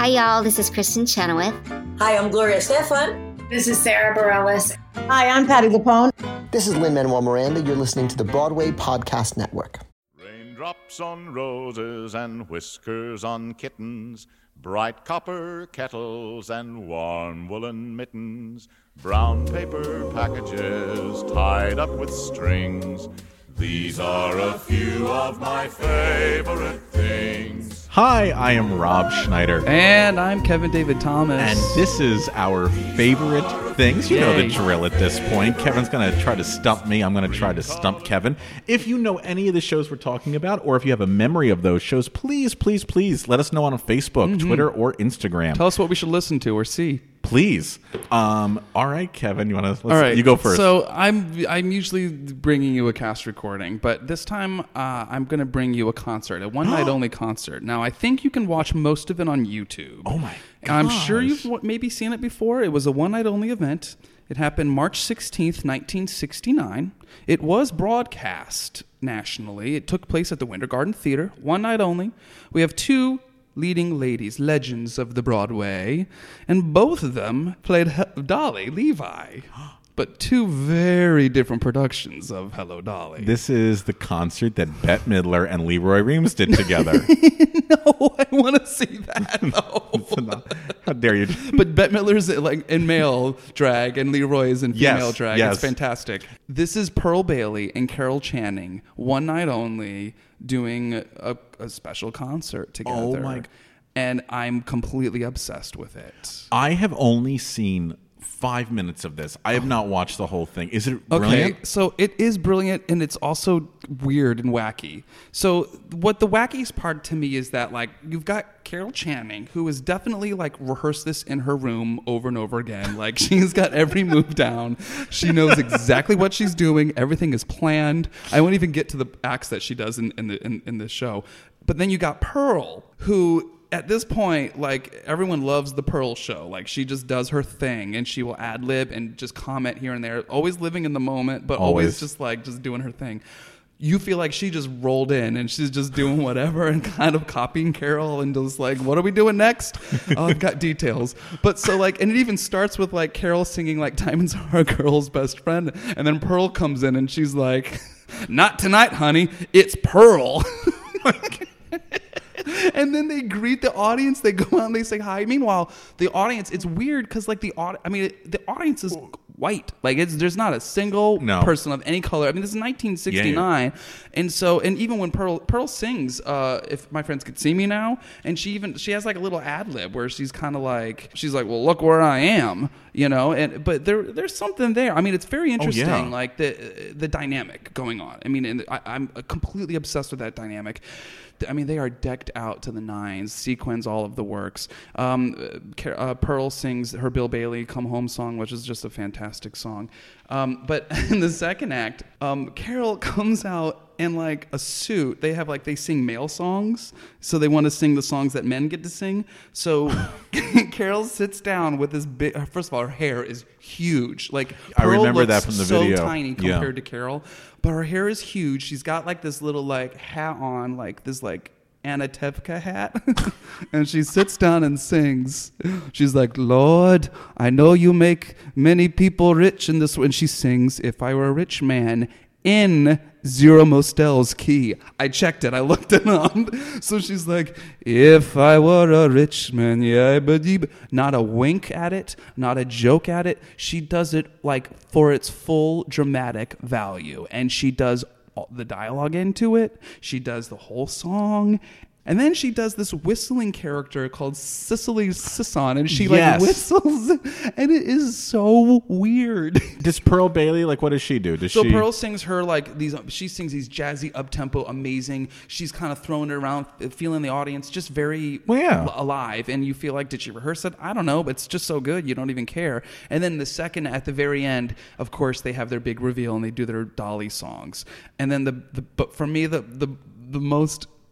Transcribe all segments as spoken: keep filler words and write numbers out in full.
Hi, y'all. This is Kristen Chenoweth. Hi, I'm Gloria Estefan. This is Sarah Bareilles. Hi, I'm Patti LuPone. This is Lin-Manuel Miranda. You're listening to the Broadway Podcast Network. Raindrops on roses and whiskers on kittens, bright copper kettles and warm woolen mittens, brown paper packages tied up with strings. These are a few of my favorite things. Hi, I am Rob Schneider. And I'm Kevin David Thomas. And this is our favorite things. You Yay. know the drill at this point. Kevin's going to try to stump me. I'm going to try to stump Kevin. If you know any of the shows we're talking about, or if you have a memory of those shows, please, please, please let us know on Facebook, mm-hmm. Twitter, or Instagram. Tell us what we should listen to or see. Please. Um, all right, Kevin, you want to? All right, you go first. So I'm I'm usually bringing you a cast recording, but this time uh, I'm going to bring you a concert, a one night only concert. Now I think you can watch most of it on YouTube. Oh my gosh. I'm sure you've maybe seen it before. It was a one night only event. It happened March sixteenth, nineteen sixty-nine. It was broadcast nationally. It took place at the Winter Garden Theater, one night only. We have two leading ladies, legends of the Broadway, and both of them played he- Dolly Levi, but two very different productions of Hello, Dolly. This is the concert that Bette Midler and Leroy Reams did together. No, I want to see that. No. How dare you? But Bette Midler's like in male drag and Leroy is in female yes, drag. Yes. It's fantastic. This is Pearl Bailey and Carol Channing, one night only, doing a, a special concert together. Oh my! And I'm completely obsessed with it. I have only seen five minutes of this. I have not watched the whole thing. Is it brilliant? Okay, so it is brilliant, and it's also weird and wacky. So what the wackiest part to me is that, like, you've got Carol Channing, who has definitely, like, rehearsed this in her room over and over again. Like, she's got every move down. She knows exactly what she's doing. Everything is planned. I won't even get to the acts that she does in, in the in, in the show. But then you got Pearl, who... At this point, like, everyone loves the Pearl show. Like, she just does her thing, and she will ad-lib and just comment here and there, always living in the moment, but always, always just, like, just doing her thing. You feel like she just rolled in, and she's just doing whatever and kind of copying Carol and just, like, what are we doing next? Oh, I've got details. But so, like, and it even starts with, like, Carol singing, like, Diamonds Are a Girl's Best Friend, and then Pearl comes in, and she's like, not tonight, honey, it's Pearl. And then they greet the audience. They go out and they say hi. Meanwhile, the audience, it's weird because, like, the audi- I mean, it, the audience is white. Like, it's there's not a single no. person of any color. I mean, this is nineteen sixty-nine. Yeah, yeah. And so, and even when Pearl Pearl sings, uh, If My Friends Could See Me Now, and she even, she has, like, a little ad lib where she's kind of like, she's like, well, look where I am, you know? And but there there's something there. I mean, it's very interesting, oh, yeah. like, the the dynamic going on. I mean, and I, I'm completely obsessed with that dynamic. I mean, they are decked out to the nines, sequins, all of the works. Um, uh, Pearl sings her Bill Bailey Come Home song, which is just a fantastic song. Um, but in the second act, um, Carol comes out in, like, a suit. They have, like, they sing male songs, so they want to sing the songs that men get to sing. So Carol sits down with this big, first of all, her hair is huge. Like, Pearl I remember looks that from the so video. tiny compared yeah. to Carol. But her hair is huge. She's got, like, this little, like, hat on, like this, like, Anna Tevka hat. And she sits down and sings. She's like, Lord, I know you make many people rich in this. And she sings, If I Were a Rich Man, in Zero Mostel's key. I checked it. I looked it up. So she's like, if I were a rich man, yeah, but not a wink at it, not a joke at it. She does it, like, for its full dramatic value. And she does all the dialogue into it. She does the whole song. And then she does this whistling character called Cicely Sisson, and she yes. like whistles, and it is so weird. Does Pearl Bailey, like, what does she do? Does so she... Pearl sings her, like, these, she sings these jazzy, up-tempo, amazing. She's kind of throwing it around, feeling the audience just very well, yeah. alive, and you feel like, did she rehearse it? I don't know, but it's just so good, you don't even care. And then the second, at the very end, of course, they have their big reveal, and they do their Dolly songs. And then the, the but for me, the the the most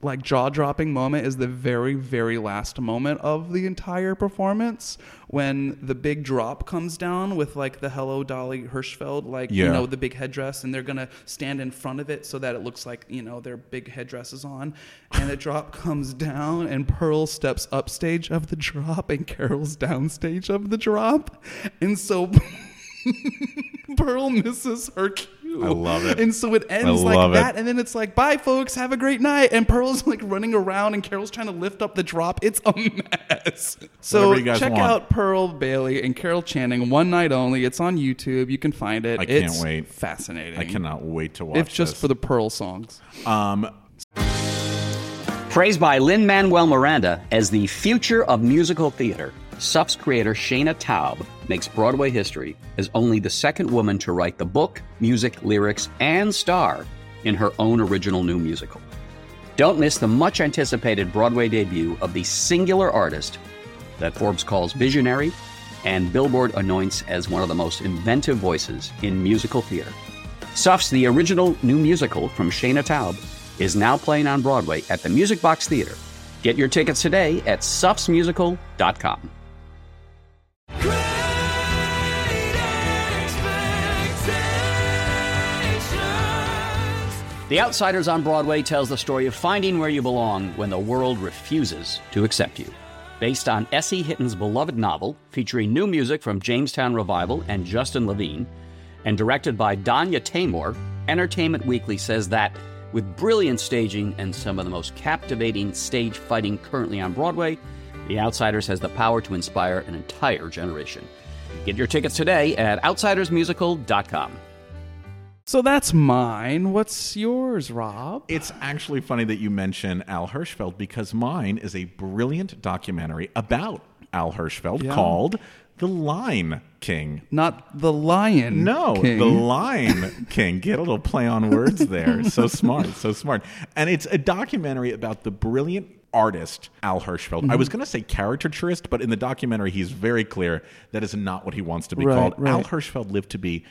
like jaw-dropping moment is the very, very last moment of the entire performance, when the big drop comes down with like the Hello Dolly Hirschfeld, like yeah. you know, the big headdress, and they're gonna stand in front of it so that it looks like, you know, their big headdresses on, and the drop comes down, and Pearl steps upstage of the drop, and Carol's downstage of the drop, and so Pearl misses her cue. I love it. And so it ends I like that, it. and then it's like, bye folks, have a great night, and Pearl's like running around, and Carol's trying to lift up the drop. It's a mess. So Whatever you guys check want. out Pearl Bailey and Carol Channing, one night only. It's on YouTube. You can find it. I can't it's wait. Fascinating. I cannot wait to watch It's just this. for the Pearl songs. Um, Praised by Lin-Manuel Miranda as the future of musical theater, S U F's creator Shana Taub makes Broadway history as only the second woman to write the book, music, lyrics, and star in her own original new musical. Don't miss the much-anticipated Broadway debut of the singular artist that Forbes calls visionary and Billboard anoints as one of the most inventive voices in musical theater. S U F's The Original New Musical from Shana Taub is now playing on Broadway at the Music Box Theater. Get your tickets today at sufs musical dot com. The Outsiders on Broadway tells the story of finding where you belong when the world refuses to accept you. Based on S E. Hitton's beloved novel, featuring new music from Jamestown Revival and Justin Levine, and directed by Danya Taymor, Entertainment Weekly says that, with brilliant staging and some of the most captivating stage fighting currently on Broadway, The Outsiders has the power to inspire an entire generation. Get your tickets today at outsiders musical dot com. So that's mine. What's yours, Rob? It's actually funny that you mention Al Hirschfeld, because mine is a brilliant documentary about Al Hirschfeld Yeah. called The Line King. Not the Lion No, King. The Line King. Get a little play on words there. So smart, so smart. And it's a documentary about the brilliant artist Al Hirschfeld. Mm-hmm. I was going to say caricaturist, but in the documentary he's very clear that is not what he wants to be Right, called. right. Al Hirschfeld lived to be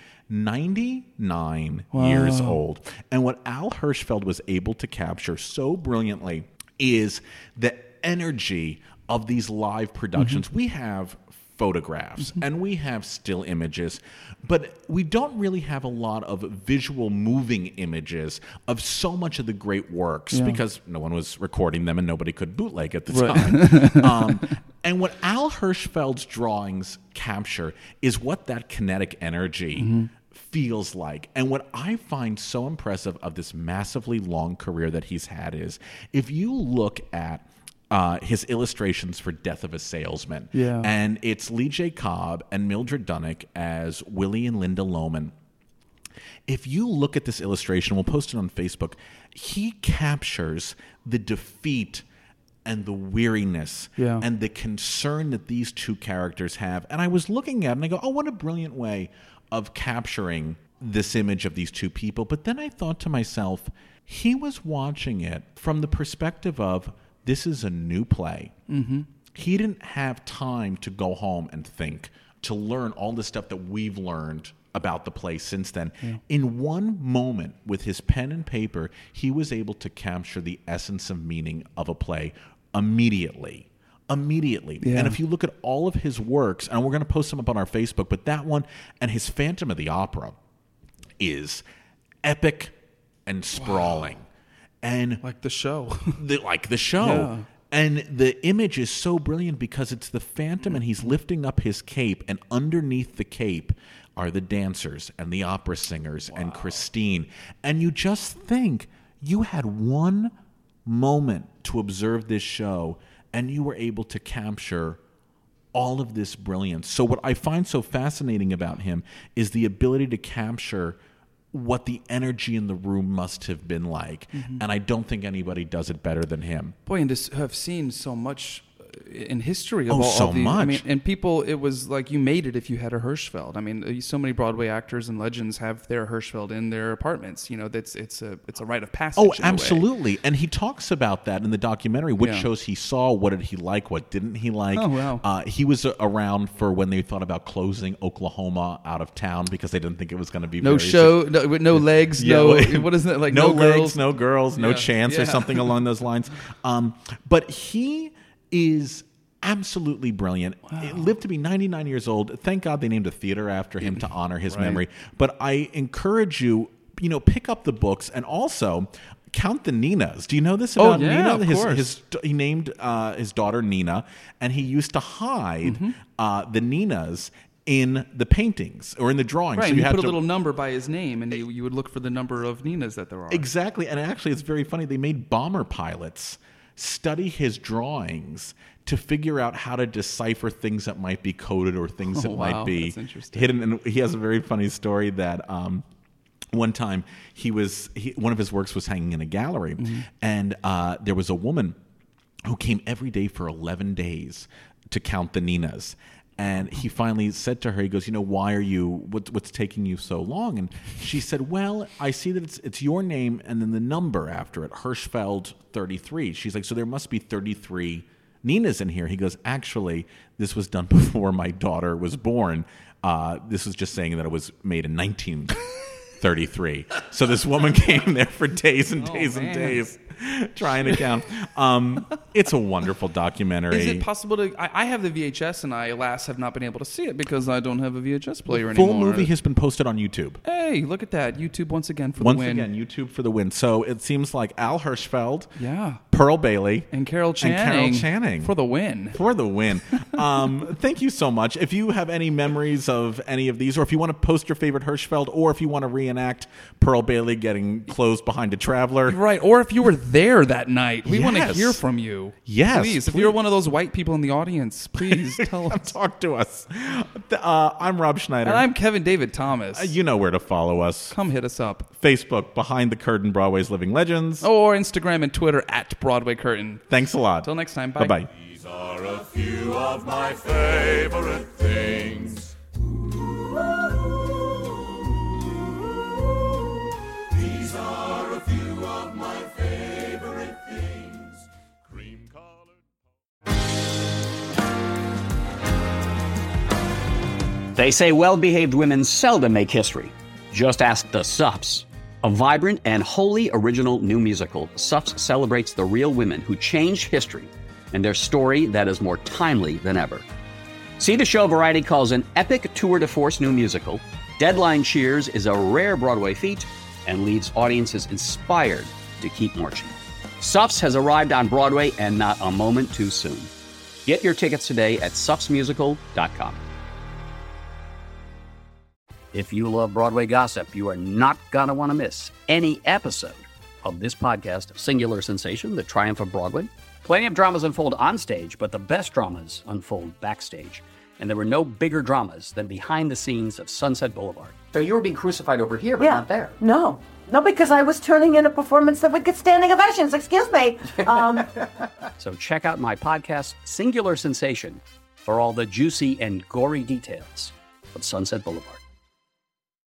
ninety-nine years old. And what Al Hirschfeld was able to capture so brilliantly is the energy of these live productions. Mm-hmm. We have photographs and we have still images, but we don't really have a lot of visual moving images of so much of the great works Yeah. because no one was recording them and nobody could bootleg at the Right. time. um, and what Al Hirschfeld's drawings capture is what that kinetic energy Mm-hmm. feels like. And what I find so impressive of this massively long career that he's had is if you look at Uh, his illustrations for Death of a Salesman. Yeah. And it's Lee J. Cobb and Mildred Dunnick as Willie and Linda Lohman. If you look at this illustration, we'll post it on Facebook, he captures the defeat and the weariness Yeah. and the concern that these two characters have. And I was looking at it and I go, oh, what a brilliant way of capturing this image of these two people. But then I thought to myself, he was watching it from the perspective of, this is a new play. Mm-hmm. He didn't have time to go home and think, to learn all the stuff that we've learned about the play since then. Yeah. In one moment, with his pen and paper, he was able to capture the essence of meaning of a play immediately. Immediately. Yeah. And if you look at all of his works, and we're going to post them up on our Facebook, but that one and his Phantom of the Opera is epic and sprawling. Wow. And Like the show. the, like the show. Yeah. And the image is so brilliant because it's the Phantom and he's lifting up his cape, and underneath the cape are the dancers and the opera singers. Wow. And Christine. And you just think you had one moment to observe this show and you were able to capture all of this brilliance. So what I find so fascinating about him is the ability to capture what the energy in the room must have been like. Mm-hmm. And I don't think anybody does it better than him. Boy, and to have seen so much in history of Oh, all, so all the, much. I mean, and people, it was like you made it if you had a Hirschfeld. I mean, so many Broadway actors and legends have their Hirschfeld in their apartments. You know, that's it's a it's a rite of passage. Oh, in a way. absolutely. And he talks about that in the documentary. Which Yeah. shows he saw, what did he like, what didn't he like. Oh, wow. Uh, he was uh, around for when they thought about closing Oklahoma out of town because they didn't think it was going to be No very show, no, with no legs, Yeah, no. well, What is it like? no, No, legs, girls, no girls, no Yeah. chance, or Yeah. something along those lines. Um, but he is absolutely brilliant. He lived to be ninety-nine years old. Thank God they named a theater after him to honor his Right. memory. But I encourage you, you know, pick up the books and also count the Ninas. Do you know this Oh, about yeah, Nina? of his, course. his he named uh, his daughter Nina, and he used to hide Mm-hmm. uh, the Ninas in the paintings or in the drawings. Right, So and you you had put a to, little number by his name, and you, you would look for the number of Ninas that there are. Exactly. And actually, it's very funny. They made bomber pilots study his drawings to figure out how to decipher things that might be coded or things Oh, that wow. might be That's interesting. hidden. And he has a very funny story that um, one time he was he, one of his works was hanging in a gallery, Mm-hmm. and uh, there was a woman who came every day for eleven days to count the Ninas. And he finally said to her, he goes, you know, why are you, what, what's taking you so long? And she said, well, I see that it's it's your name and then the number after it, Hirschfeld thirty-three. She's like, so there must be thirty-three Ninas in here. He goes, actually, this was done before my daughter was born. Uh, this was just saying that it was made in nineteen thirty-three. So this woman came there for days and days and man. days trying to count. Um, it's a wonderful documentary. Is it possible to? I, I have the V H S, and I, alas, have not been able to see it because I don't have a V H S player Full anymore. movie has been posted on YouTube. Hey, look at that! YouTube once again for Once the win. again, YouTube for the win. So it seems like Al Hirschfeld, Yeah, Pearl Bailey, and Carol Channing, and Carol Channing for the win. for the win. Um, thank you so much. If you have any memories of any of these, or if you want to post your favorite Hirschfeld, or if you want to reenact Pearl Bailey getting closed behind a traveler, Right, or if you were there that night, we want to Yes. hear from you. Yes, please. If please. you're one of those white people in the audience, please tell us. talk to us. Uh, I'm Rob Schneider. And I'm Kevin David Thomas. Uh, you know where to follow us. Come hit us up. Facebook, Behind the Curtain, Broadway's Living Legends. Or Instagram and Twitter at Broadway Curtain. Thanks a lot. Till next time, bye. Bye-bye. These are a few of my favorite things. These are a few of my favorite things. Cream colored. They say well-behaved women seldom make history. Just ask the Sups. A vibrant and wholly original new musical, Sups celebrates the real women who changed history and their story that is more timely than ever. See the show Variety calls an epic tour de force new musical. Deadline Cheers is a rare Broadway feat and leaves audiences inspired to keep marching. Sups has arrived on Broadway and not a moment too soon. Get your tickets today at sups musical dot com. If you love Broadway gossip, you are not going to want to miss any episode of this podcast, Singular Sensation, The Triumph of Broadway. Plenty of dramas unfold on stage, but the best dramas unfold backstage. And there were no bigger dramas than behind the scenes of Sunset Boulevard. So you were being crucified over here, but Yeah. not there. No. No, because I was turning in a performance that would get standing ovations. Excuse me. Um, So check out my podcast, Singular Sensation, for all the juicy and gory details of Sunset Boulevard.